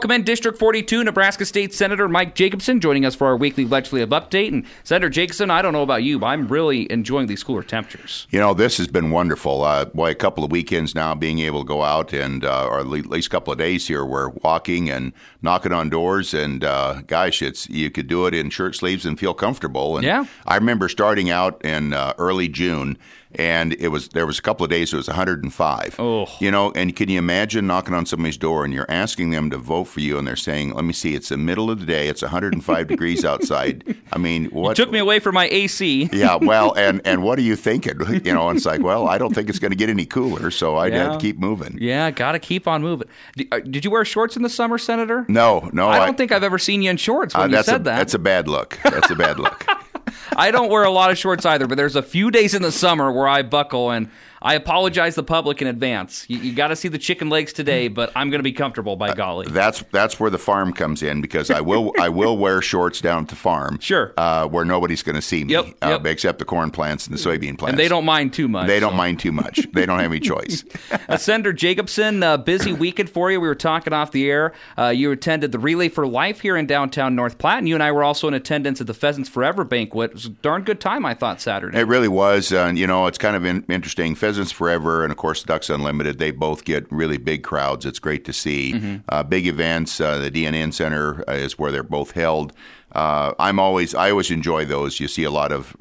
Welcome in District 42, Nebraska State Senator Mike Jacobson joining us for our weekly legislative update. And Senator Jacobson, I don't know about you, but I'm really enjoying these cooler temperatures. This has been wonderful. A couple of weekends now being able to go out and, or at least a couple of days here, we're walking and knocking on doors. And gosh, you could do it in shirt sleeves and feel comfortable. And yeah. I remember starting out in early June. And there was a couple of days it was 105. Oh. And can you imagine knocking on somebody's door and you're asking them to vote for you and they're saying, let me see, it's the middle of the day, it's 105 degrees outside. I mean, what? You took me away from my AC. Yeah, well, and what are you thinking? And it's like, well, I don't think it's going to get any cooler, so I'd have to keep moving. Yeah, got to keep on moving. Did you wear shorts in the summer, Senator? No. I don't think I've ever seen you in shorts when you said that. That's a bad look. That's a bad look. I don't wear a lot of shorts either, but there's a few days in the summer where I buckle, and I apologize to the public in advance. You got to see the chicken legs today, but I'm going to be comfortable, by golly. That's where the farm comes in, because I will wear shorts down at the farm. Sure. Where nobody's going to see me, yep. Except the corn plants and the soybean plants. And they don't mind too much. They don't mind too much. They don't have any choice. Senator Jacobson, busy weekend for you. We were talking off the air. You attended the Relay for Life here in downtown North Platte, and you and I were also in attendance at the Pheasants Forever banquet. It was a darn good time, I thought, Saturday. It really was. It's kind of interesting. Pheasants Forever and, of course, Ducks Unlimited, they both get really big crowds. It's great to see. Mm-hmm. Big events. The DNN Center is where they're both held. I always enjoy those. You see a lot of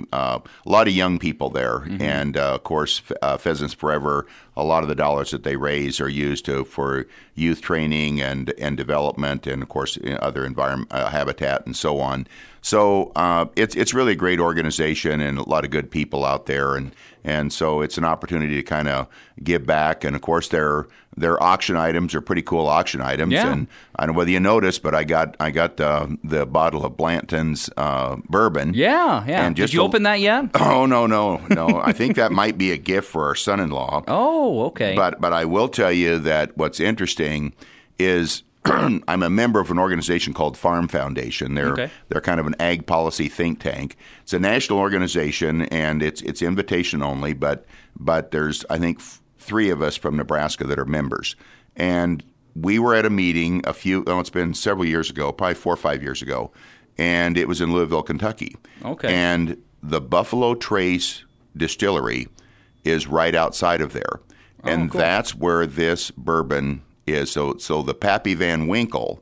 young people there, mm-hmm. and of course, Pheasants Forever. A lot of the dollars that they raise are used for youth training and development, and of course, other environment habitat and so on. So it's really a great organization and a lot of good people out there, and so it's an opportunity to kind of give back. And of course, their auction items are pretty cool auction items. Yeah. And I don't know whether you noticed, but I got the bottle of Blanton's bourbon. Yeah. And did you open that yet? Oh, no. I think that might be a gift for our son-in-law. Oh, okay. But I will tell you that what's interesting is I'm a member of an organization called Farm Foundation. They're kind of an ag policy think tank. It's a national organization, and it's invitation only, but there's, I think, 3 of us from Nebraska that are members. And we were at a meeting it's been several years ago, probably 4 or 5 years ago, and it was in Louisville, Kentucky. Okay. And the Buffalo Trace Distillery is right outside of there. And cool. That's where this bourbon is. So the Pappy Van Winkle,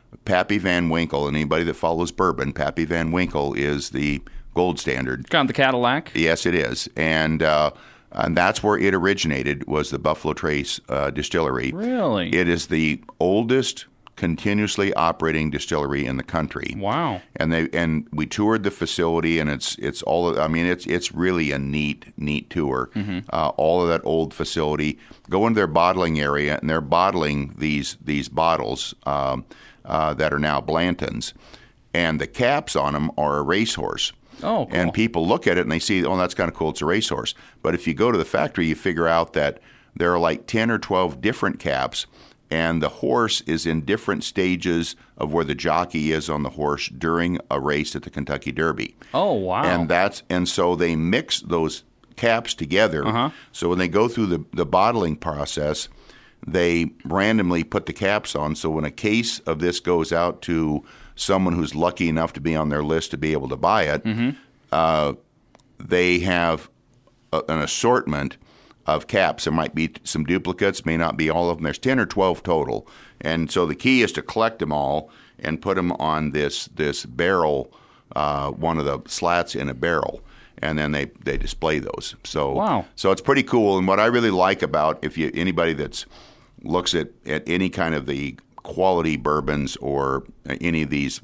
and anybody that follows bourbon, Pappy Van Winkle is the gold standard. Kind of the Cadillac? Yes, it is. And that's where it originated, was the Buffalo Trace Distillery. Really? It is the oldest continuously operating distillery in the country. Wow. And we toured the facility, and it's really a neat tour. Mm-hmm. All of that old facility. Go into their bottling area, and they're bottling these bottles that are now Blanton's, and the caps on them are a racehorse. Oh, cool. And people look at it and they see, oh, that's kind of cool. It's a racehorse. But if you go to the factory, you figure out that there are like 10 or 12 different caps, and the horse is in different stages of where the jockey is on the horse during a race at the Kentucky Derby. Oh, wow. And so they mix those caps together. Uh-huh. So when they go through the bottling process, they randomly put the caps on. So when a case of this goes out to someone who's lucky enough to be on their list to be able to buy it, mm-hmm. They have an assortment of caps. There might be some duplicates, may not be all of them. There's 10 or 12 total. And so the key is to collect them all and put them on this barrel, one of the slats in a barrel. And then they display those. So, wow. So it's pretty cool. And what I really like about anybody that's looks at any kind of the quality bourbons or any of these,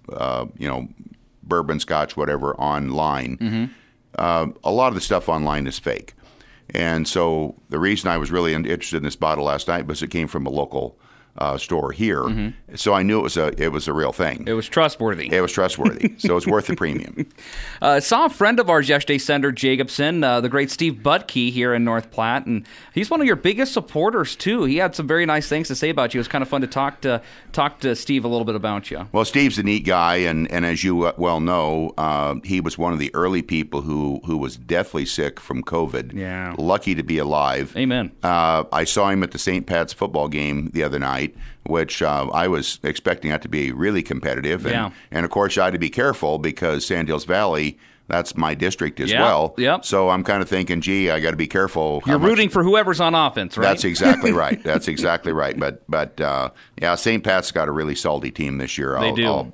bourbon, scotch, whatever, online, mm-hmm. A lot of the stuff online is fake. And so the reason I was really interested in this bottle last night was it came from a local store here. Mm-hmm. So I knew it was a real thing. It was trustworthy. So it's worth the premium. Saw a friend of ours yesterday, Senator Jacobson, the great Steve Butke here in North Platte, and he's one of your biggest supporters too. He had some very nice things to say about you. It was kind of fun to talk to Steve a little bit about you. Well, Steve's a neat guy, and as you well know, he was one of the early people who was deathly sick from COVID. Yeah. Lucky to be alive. Amen. I saw him at the St. Pat's football game the other night. night, which I was expecting that to be really competitive. And of course, I had to be careful because Sandhills Valley, that's my district as well. Yep. So I'm kind of thinking, gee, I got to be careful. You're rooting for whoever's on offense, right? That's exactly right. That's exactly right. But St. Pat's got a really salty team this year. They do.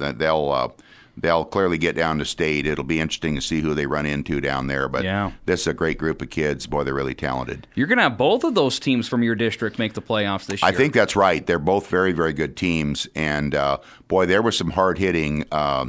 They'll clearly get down to state. It'll be interesting to see who they run into down there. But this is a great group of kids. Boy, they're really talented. You're going to have both of those teams from your district make the playoffs this year. I think that's right. They're both very, very good teams. And, boy, there was some hard hitting.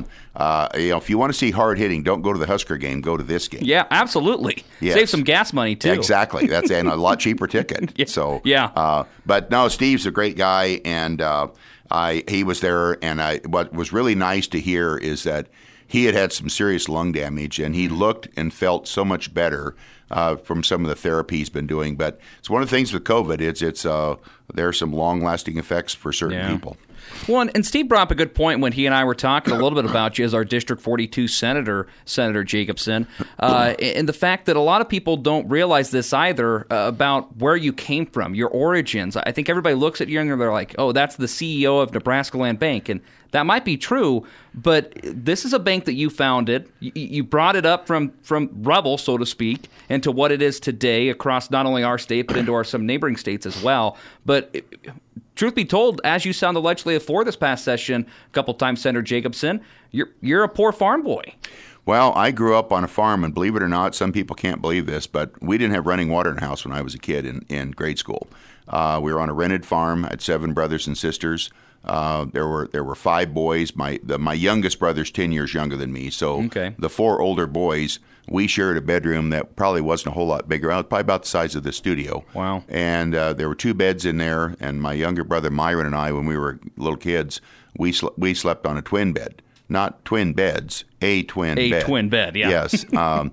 If you want to see hard hitting, don't go to the Husker game. Go to this game. Yeah, absolutely. Yes. Save some gas money, too. Exactly. That's and a lot cheaper ticket. But no, Steve's a great guy, and he was there, and what was really nice to hear is that he had some serious lung damage, and he looked and felt so much better from some of the therapy he's been doing. But it's one of the things with COVID. There are some long-lasting effects for certain people. Well, and Steve brought up a good point when he and I were talking a little bit about you as our District 42 Senator Jacobson, and the fact that a lot of people don't realize this either about where you came from, your origins. I think everybody looks at you and they're like, oh, that's the CEO of Nebraska Land Bank, and that might be true, but this is a bank that you founded. You brought it up from rubble, so to speak, into what it is today across not only our state, but into some neighboring states as well. But truth be told, as you sat on the legislative floor this past session a couple times, Senator Jacobson, you're a poor farm boy. Well, I grew up on a farm, and believe it or not, some people can't believe this, but we didn't have running water in the house when I was a kid in grade school. We were on a rented farm. I had 7 brothers and sisters. There were 5 boys. My youngest brother's 10 years younger than me. So the 4 older boys, we shared a bedroom that probably wasn't a whole lot bigger, probably about the size of the studio. Wow. And there were 2 beds in there, and my younger brother Myron and I, when we were little kids, we slept on a twin bed. Not twin beds, a twin bed. A twin bed, yeah. Yes.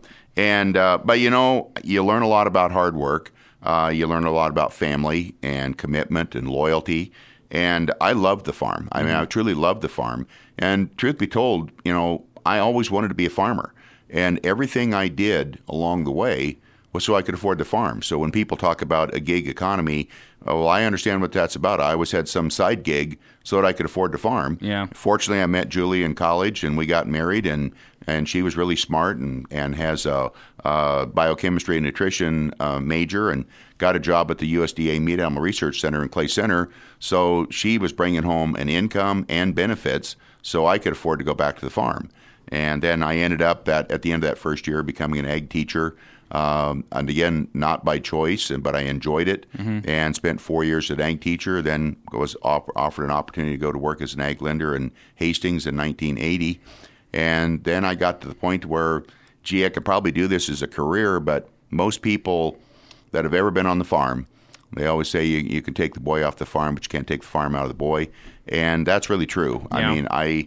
But you learn a lot about hard work. You learn a lot about family and commitment and loyalty. And I loved the farm. I mean, I truly loved the farm. And truth be told, I always wanted to be a farmer. And everything I did along the way was so I could afford the farm. So when people talk about a gig economy, well, I understand what that's about. I always had some side gig so that I could afford the farm. Yeah. Fortunately, I met Julie in college, and we got married, and she was really smart and has a biochemistry and nutrition major and got a job at the USDA Meat Animal Research Center in Clay Center. So she was bringing home an income and benefits so I could afford to go back to the farm. And then I ended up at the end of that first year becoming an ag teacher. And again, not by choice, but I enjoyed it and spent 4 years as an ag teacher. Then was offered an opportunity to go to work as an ag lender in Hastings in 1980. And then I got to the point where, gee, I could probably do this as a career, but most people that have ever been on the farm, they always say you can take the boy off the farm, but you can't take the farm out of the boy. And that's really true. Yeah. I mean,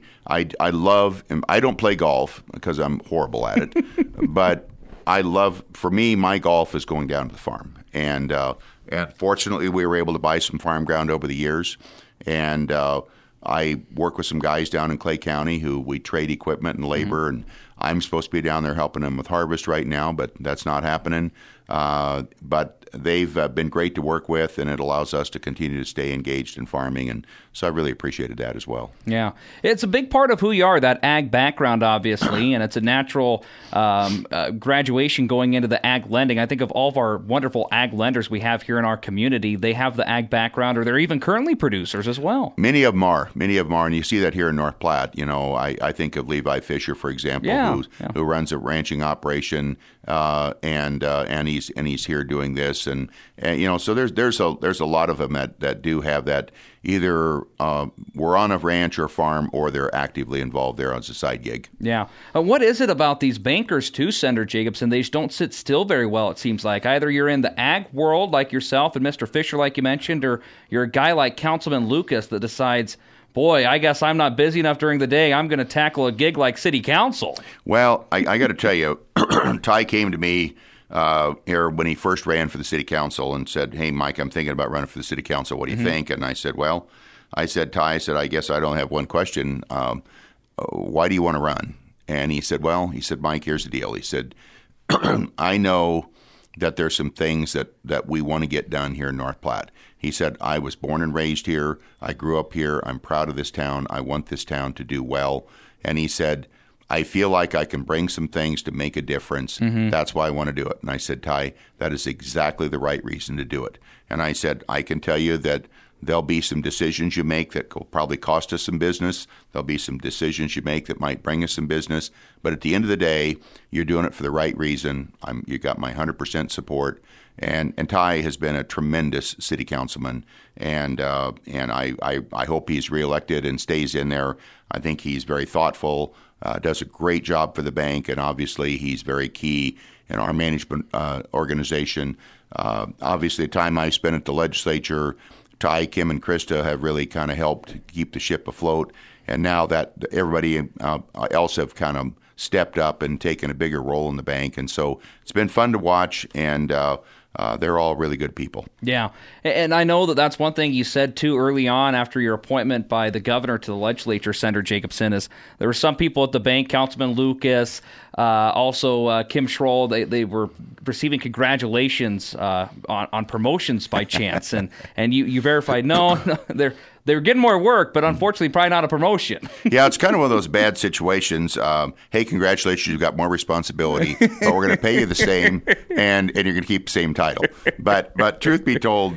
I love, I don't play golf because I'm horrible at it, but for me, my golf is going down to the farm. And fortunately, we were able to buy some farm ground over the years. And I work with some guys down in Clay County who we trade equipment and labor. And I'm supposed to be down there helping them with harvest right now, but that's not happening. But they've been great to work with, and it allows us to continue to stay engaged in farming, and so I really appreciated that as well. Yeah. It's a big part of who you are, that ag background, obviously, and it's a natural graduation going into the ag lending. I think of all of our wonderful ag lenders we have here in our community, they have the ag background, or they're even currently producers as well. Many of them are, and you see that here in North Platte. I think of Levi Fisher, for example, who runs a ranching operation, and he's here doing this. And so there's a lot of them that do have that. Either we're on a ranch or farm, or they're actively involved there as a side gig. Yeah. What is it about these bankers too, Senator Jacobson? They just don't sit still very well, it seems like. Either you're in the ag world like yourself and Mr. Fisher, like you mentioned, or you're a guy like Councilman Lucas that decides, boy, I guess I'm not busy enough during the day. I'm going to tackle a gig like city council. Well, I got to tell you, Ty came to me here when he first ran for the city council and said, "Hey, Mike, I'm thinking about running for the city council. What do you think?" And I said, Ty, I guess I don't have one question. Why do you want to run? And he said, Mike, here's the deal. He said, I know that there's some things that we want to get done here in North Platte. He said, I was born and raised here. I grew up here. I'm proud of this town. I want this town to do well. And he said, I feel like I can bring some things to make a difference. That's why I want to do it. And I said, Ty, that is exactly the right reason to do it. And I said, I can tell you that there'll be some decisions you make that will probably cost us some business. There'll be some decisions you make that might bring us some business. But at the end of the day, you're doing it for the right reason. You got my 100% support. And Ty has been a tremendous city councilman, and I hope he's reelected and stays in there. I think he's very thoughtful, does a great job for the bank, and obviously he's very key in our management organization. Obviously, the time I spent at the legislature, Ty, Kim, and Krista have really kind of helped keep the ship afloat. And now that everybody else have kind of stepped up and taken a bigger role in the bank. And so it's been fun to watch, and they're all really good people. Yeah, and I know that that's one thing you said, too, early on after your appointment by the governor to the legislature, Senator Jacobson, is there were some people at the bank, Councilman Lucas, also Kim Schroll, they were receiving congratulations on promotions by chance, and you verified, no, they're getting more work, but unfortunately probably not a promotion. Yeah, it's kind of one of those bad situations. Hey, congratulations, you've got more responsibility, but we're going to pay you the same, and you're going to keep the same title. But truth be told,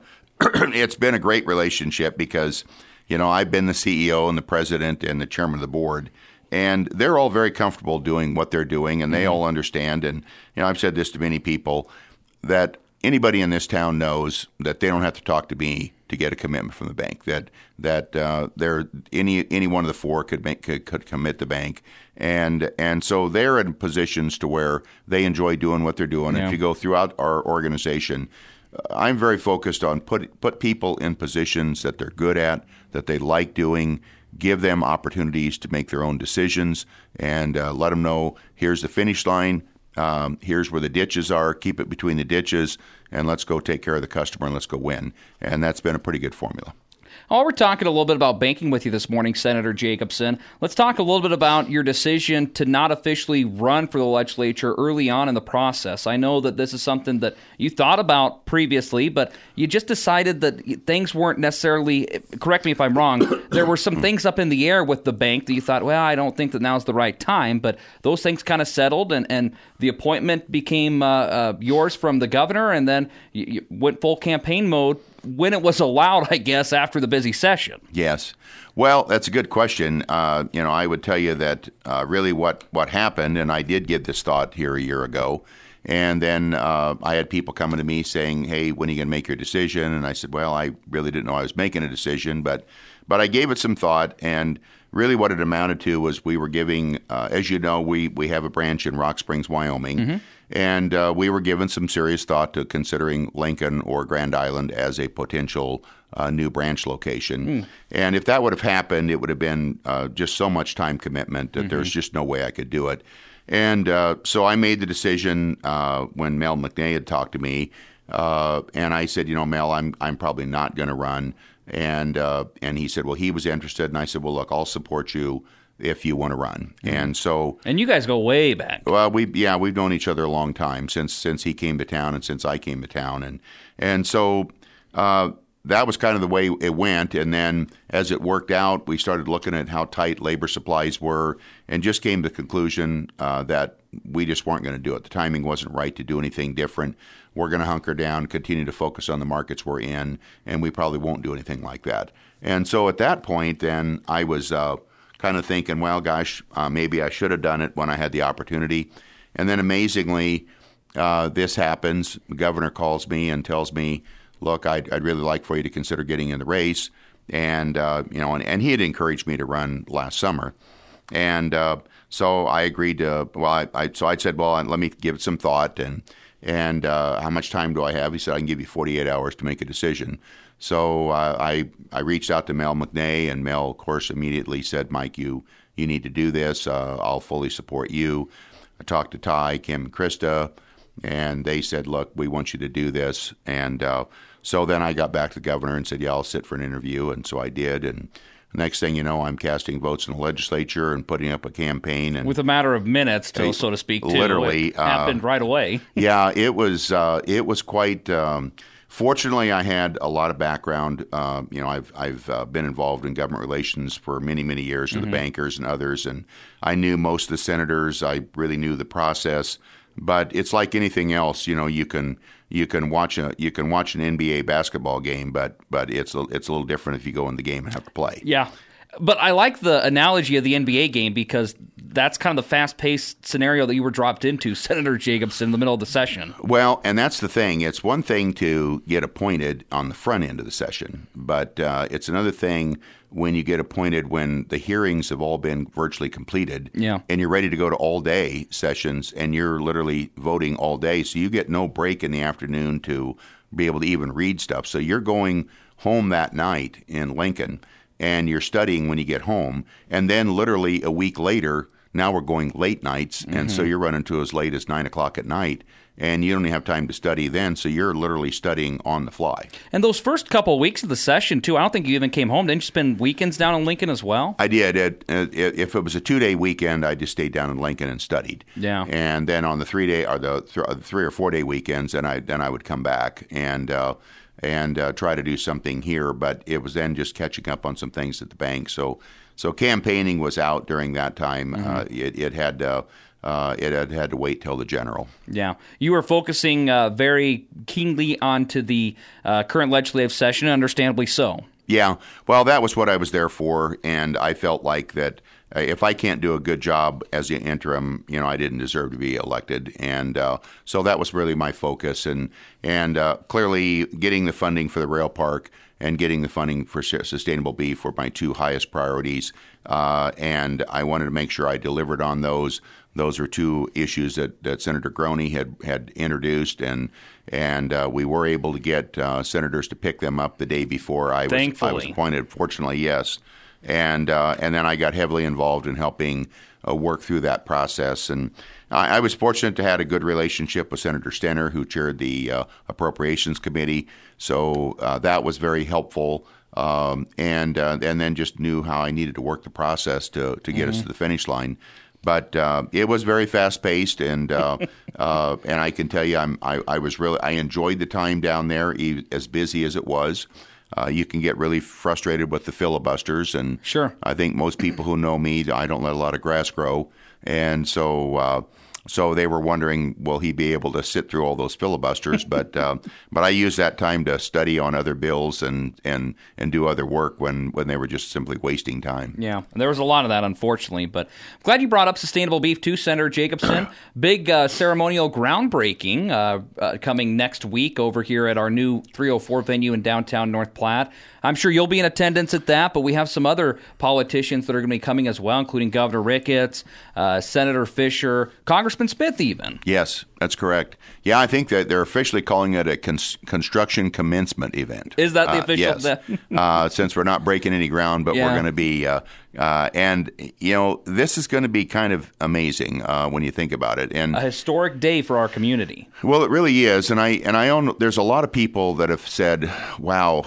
it's been a great relationship because, I've been the CEO and the president and the chairman of the board, and they're all very comfortable doing what they're doing, and they all understand. And I've said this to many people, that anybody in this town knows that they don't have to talk to me to get a commitment from the bank. That any one of the four could commit the bank, and so they're in positions to where they enjoy doing what they're doing. Yeah. If you go throughout our organization, I'm very focused on put people in positions that they're good at, that they like doing. Give them opportunities to make their own decisions, and let them know here's the finish line. Here's where the ditches are. Keep it between the ditches, and let's go take care of the customer and let's go win. And that's been a pretty good formula. Well, we're talking a little bit about banking with you this morning, Senator Jacobson. Let's talk a little bit about your decision to not officially run for the legislature early on in the process. I know that this is something that you thought about previously, but you just decided that things weren't necessarily, correct me if I'm wrong, there were some things up in the air with the bank that you thought, well, I don't think that now's the right time, but those things kind of settled, and the appointment became yours from the governor, and then you went full campaign mode when it was allowed, I guess, after the busy session. Yes. Well, that's a good question. I would tell you that really what happened, and I did give this thought here a year ago, and then I had people coming to me saying, hey, when are you going to make your decision? And I said, well, I really didn't know I was making a decision, but I gave it some thought, and really what it amounted to was we were giving, as you know, we have a branch in Rock Springs, Wyoming, mm-hmm. And we were given some serious thought to considering Lincoln or Grand Island as a potential new branch location. And if that would have happened, it would have been just so much time commitment that there's just no way I could do it. And so I made the decision when Mel McNay had talked to me, and I said, Mel, I'm probably not going to run. And he said, well, he was interested. And I said, well, look, I'll support you if you want to run. Mm-hmm. And you guys go way back. Well, we've known each other a long time, since he came to town and since I came to town. And so that was kind of the way it went. And then as it worked out, we started looking at how tight labor supplies were and just came to the conclusion that we just weren't going to do it. The timing wasn't right to do anything different. We're going to hunker down, continue to focus on the markets we're in, and we probably won't do anything like that. And so at that point, then I was kind of thinking, well, gosh, maybe I should have done it when I had the opportunity. And then amazingly, this happens. The governor calls me and tells me, look, I'd really like for you to consider getting in the race. And, and he had encouraged me to run last summer. And so I agreed to, so I said, well, let me give it some thought. And how much time do I have? He said, I can give you 48 hours to make a decision. So I reached out to Mel McNay, and Mel, of course, immediately said, Mike, you need to do this. I'll fully support you. I talked to Ty, Kim, and Krista, and they said, look, we want you to do this. And so then I got back to the governor and said, yeah, I'll sit for an interview. And so I did. And Next thing you know, I'm casting votes in the legislature and putting up a campaign. And with a matter of minutes, so to speak, too. Literally. It happened right away. Yeah, it was quite... Fortunately, I had a lot of background. I've been involved in government relations for many, many years with the bankers and others, and I knew most of the senators. I really knew the process. But it's like anything else. You can watch an NBA basketball game, but it's a little different if you go in the game and have to play. Yeah. But I like the analogy of the NBA game because that's kind of the fast-paced scenario that you were dropped into, Senator Jacobson, in the middle of the session. Well, and that's the thing. It's one thing to get appointed on the front end of the session, but it's another thing when you get appointed when the hearings have all been virtually completed, and you're ready to go to all-day sessions, and you're literally voting all day, so you get no break in the afternoon to be able to even read stuff. So you're going home that night in Lincoln, and you're studying when you get home, and then literally a week later, now we're going late nights, and so you're running to as late as 9 o'clock at night, and you don't even have time to study then, so you're literally studying on the fly. And those first couple of weeks of the session, too, I don't think you even came home. Didn't you spend weekends down in Lincoln as well? I did. If it was a 2-day weekend, I just stayed down in Lincoln and studied. Yeah. And then on the 3-day or the 3 or 4 day weekends, then I would come back and try to do something here, but it was then just catching up on some things at the bank. So campaigning was out during that time. It had to wait till the general. Yeah, you were focusing very keenly onto the current legislative session, understandably so. Yeah, well, that was what I was there for, and I felt like that if I can't do a good job as the interim, I didn't deserve to be elected, and so that was really my focus. And clearly, getting the funding for the rail park and getting the funding for sustainable beef were my two highest priorities, and I wanted to make sure I delivered on those. Those are two issues that Senator Groney had introduced, and we were able to get senators to pick them up the day before I was appointed. Fortunately, yes. And then I got heavily involved in helping work through that process. And I was fortunate to have a good relationship with Senator Stenner, who chaired the Appropriations Committee. So that was very helpful. And then just knew how I needed to work the process to get us to the finish line. But it was very fast paced, and I can tell you, I enjoyed the time down there, as busy as it was. You can get really frustrated with the filibusters, and sure. I think most people who know me, I don't let a lot of grass grow, and so they were wondering, will he be able to sit through all those filibusters? But I used that time to study on other bills and do other work when they were just simply wasting time. Yeah, there was a lot of that, unfortunately. But I'm glad you brought up sustainable beef too, Senator Jacobson. Big ceremonial groundbreaking coming next week over here at our new 304 venue in downtown North Platte. I'm sure you'll be in attendance at that, but we have some other politicians that are going to be coming as well, including Governor Ricketts, Senator Fisher, Congressman Smith even. Yes, that's correct. Yeah, I think that they're officially calling it a construction commencement event. Is that the official? Yes. Since we're not breaking any ground, but we're going to be, and this is going to be kind of amazing when you think about it. And a historic day for our community. Well, it really is, and I own. There's a lot of people that have said, "Wow,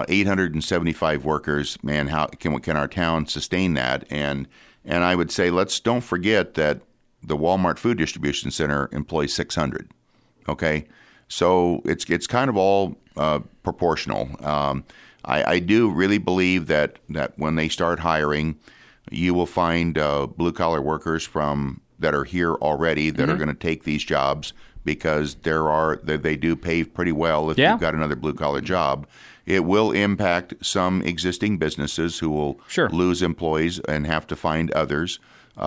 875 workers, man, how can our town sustain that?" And I would say, don't forget that the Walmart Food Distribution Center employs 600. Okay, so it's kind of all proportional. I do really believe that when they start hiring, you will find blue collar workers that are here already that are going to take these jobs because they do pay pretty well if you've got another blue collar job. It will impact some existing businesses who will lose employees and have to find others.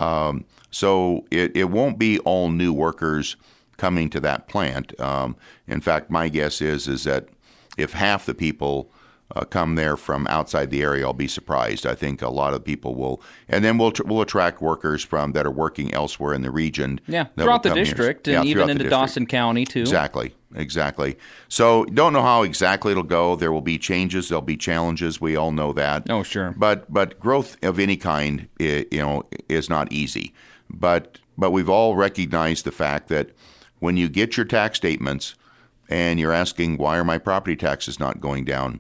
So it won't be all new workers coming to that plant. In fact, my guess is that if half the people come there from outside the area, I'll be surprised. I think a lot of people will, and then we'll attract workers that are working elsewhere in the region. Yeah, throughout the district and even into Dawson County too. Exactly. So don't know how exactly it'll go. There will be changes. There'll be challenges. We all know that. Oh, sure. But growth of any kind, is not easy. But we've all recognized the fact that when you get your tax statements and you're asking, why are my property taxes not going down?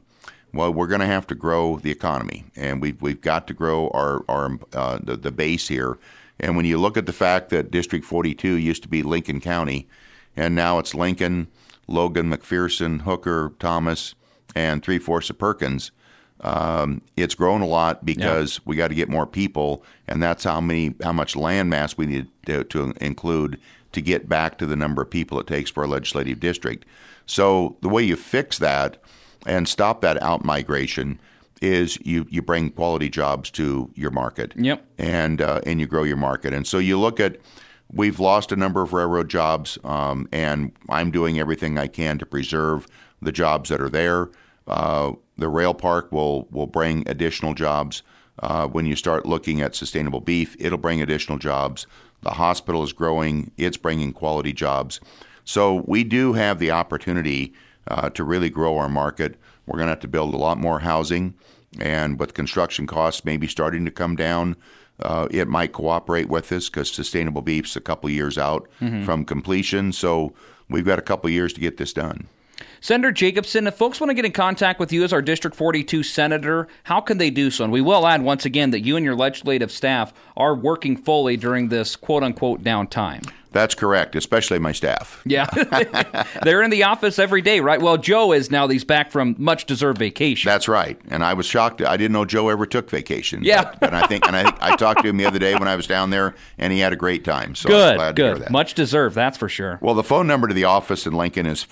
Well, we're going to have to grow the economy, and we've got to grow the base here. And when you look at the fact that District 42 used to be Lincoln County, and now it's Lincoln, Logan, McPherson, Hooker, Thomas, and 3/4 of Perkins, it's grown a lot because we got to get more people, and that's how much land mass we need to include to get back to the number of people it takes for a legislative district. So the way you fix that and stop that out-migration is you bring quality jobs to your market. Yep. And you grow your market. And so you look at, we've lost a number of railroad jobs, and I'm doing everything I can to preserve the jobs that are there. The rail park will bring additional jobs. When you start looking at sustainable beef, it'll bring additional jobs. The hospital is growing. It's bringing quality jobs. So we do have the opportunity to really grow our market. We're going to have to build a lot more housing. And with construction costs maybe starting to come down, it might cooperate with this because sustainable beef's a couple years out from completion. So we've got a couple years to get this done. Senator Jacobson, if folks want to get in contact with you as our District 42 Senator, how can they do so? And we will add once again that you and your legislative staff are working fully during this quote-unquote downtime. That's correct, especially my staff. Yeah. They're in the office every day, right? Well, Joe is now. He's back from much-deserved vacation. That's right. And I was shocked. I didn't know Joe ever took vacation. Yeah. But I talked to him the other day when I was down there, and he had a great time. So good, I'm glad to hear that. Much deserved, that's for sure. Well, the phone number to the office in Lincoln is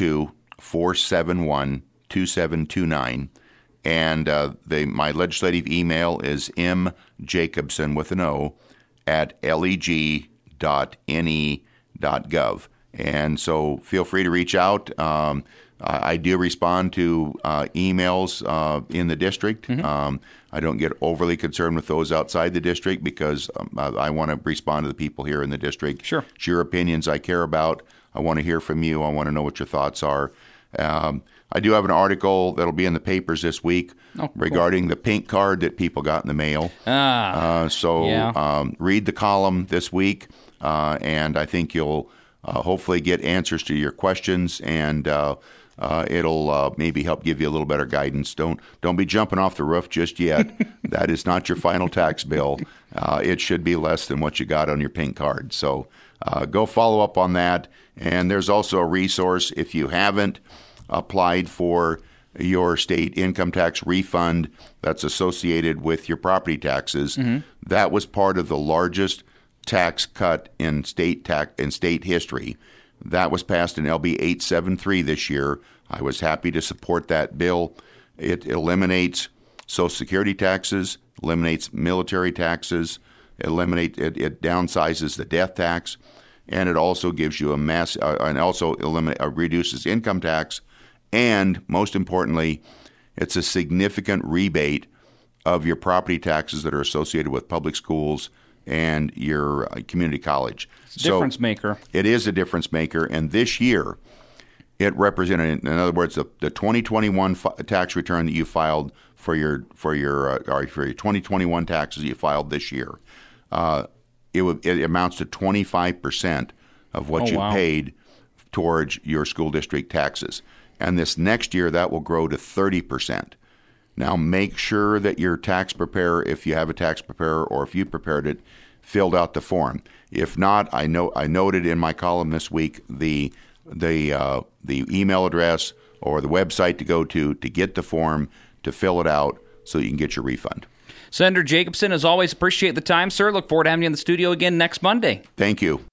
402-471-2729. And my legislative email is mjacobson with an O at leg.ne.gov. And so feel free to reach out. I do respond to emails in the district. I don't get overly concerned with those outside the district because I want to respond to the people here in the district. Sure. It's your opinions I care about. I want to hear from you. I want to know what your thoughts are. I do have an article that'll be in the papers this week regarding the pink card that people got in the mail. Read the column this week, and I think you'll hopefully get answers to your questions, and it'll maybe help give you a little better guidance. Don't be jumping off the roof just yet. That is not your final tax bill. It should be less than what you got on your pink card. So go follow up on that. And there's also a resource if you haven't applied for your state income tax refund that's associated with your property taxes. That was part of the largest tax cut in state history. That was passed in LB 873 this year. I was happy to support that bill. It eliminates Social Security taxes, eliminates military taxes, it downsizes the death tax, and it also gives you reduces income tax, and most importantly, it's a significant rebate of your property taxes that are associated with public schools and your community college. Difference maker. It is a difference maker, and this year it represented, in other words, the 2021 tax return that you filed for your 2021 taxes you filed this year. It amounts to 25% of what you paid towards your school district taxes. And this next year, that will grow to 30%. Now, make sure that your tax preparer, if you have a tax preparer or if you prepared it, filled out the form. If not, I noted in my column this week the email address or the website to go to get the form, to fill it out so you can get your refund. Senator Jacobson, as always, appreciate the time, sir. Look forward to having you in the studio again next Monday. Thank you.